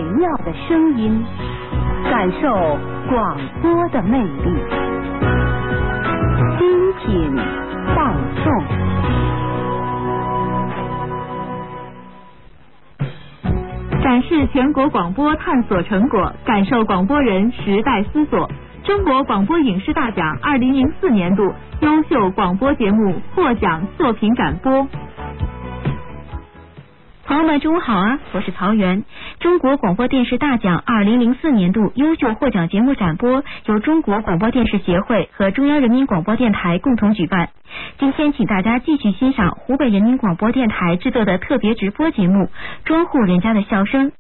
妙的声音，感受广播的魅力。精品放送。 展示全国广播探索成果，感受广播人时代思索。中国广播影视大奖2004年度优秀广播节目获奖作品展播。 朋友们，中午好啊！我是曹媛。中国广播电视大奖2004年度优秀获奖节目展播由中国广播电视协会和中央人民广播电台共同举办。今天请大家继续欣赏湖北人民广播电台制作的特别直播节目《庄户人家的笑声》，